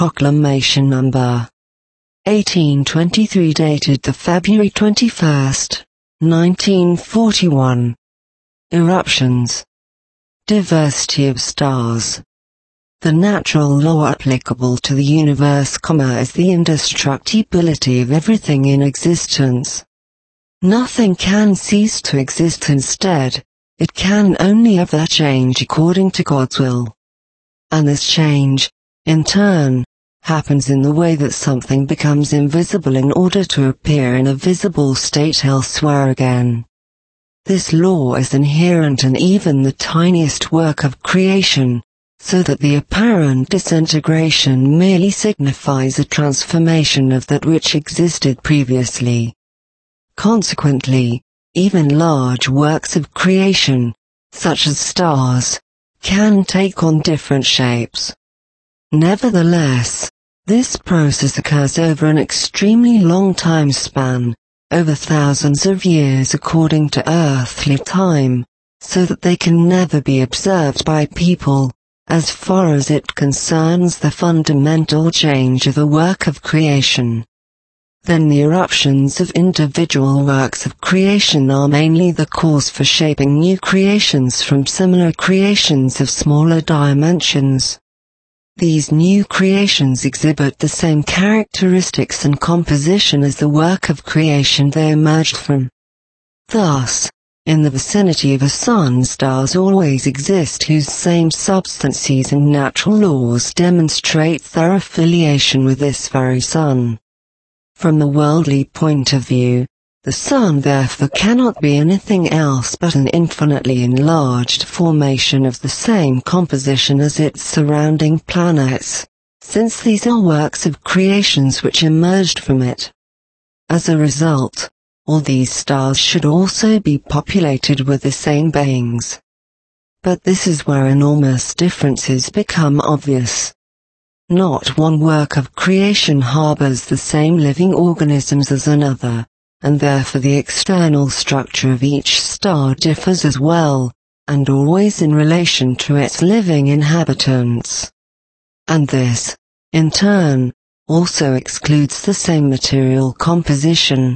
Proclamation Number 1823, dated the February 21st, 1941. Eruptions. Diversity of stars. The natural law applicable to the universe, is the indestructibility of everything in existence. Nothing can cease to exist. Instead, it can only ever change according to God's will. And this change, in turn, happens in the way that something becomes invisible in order to appear in a visible state elsewhere again. This law is inherent in even the tiniest work of creation, so that the apparent disintegration merely signifies a transformation of that which existed previously. Consequently, even large works of creation, such as stars, can take on different shapes. Nevertheless, this process occurs over an extremely long time span, over thousands of years according to earthly time, so that they can never be observed by people, as far as it concerns the fundamental change of the work of creation. Then the eruptions of individual works of creation are mainly the cause for shaping new creations from similar creations of smaller dimensions. These new creations exhibit the same characteristics and composition as the work of creation they emerged from. Thus, in the vicinity of a sun, stars always exist whose same substances and natural laws demonstrate their affiliation with this very sun. From the worldly point of view, the sun therefore cannot be anything else but an infinitely enlarged formation of the same composition as its surrounding planets, since these are works of creations which emerged from it. As a result, all these stars should also be populated with the same beings. But this is where enormous differences become obvious. Not one work of creation harbors the same living organisms as another, and therefore the external structure of each star differs as well, and always in relation to its living inhabitants. And this, in turn, also excludes the same material composition.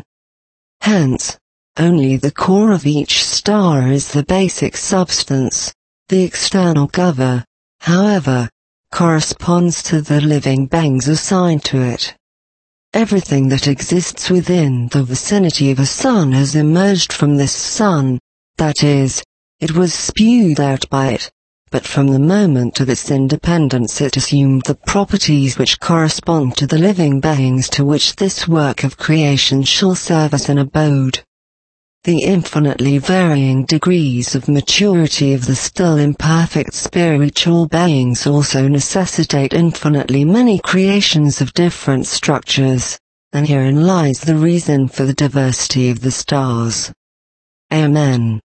Hence, only the core of each star is the basic substance. The external cover, however, corresponds to the living beings assigned to it. Everything that exists within the vicinity of a sun has emerged from this sun, that is, it was spewed out by it, but from the moment of its independence it assumed the properties which correspond to the living beings to which this work of creation shall serve as an abode. The infinitely varying degrees of maturity of the still imperfect spiritual beings also necessitate infinitely many creations of different structures, and herein lies the reason for the diversity of the stars. Amen.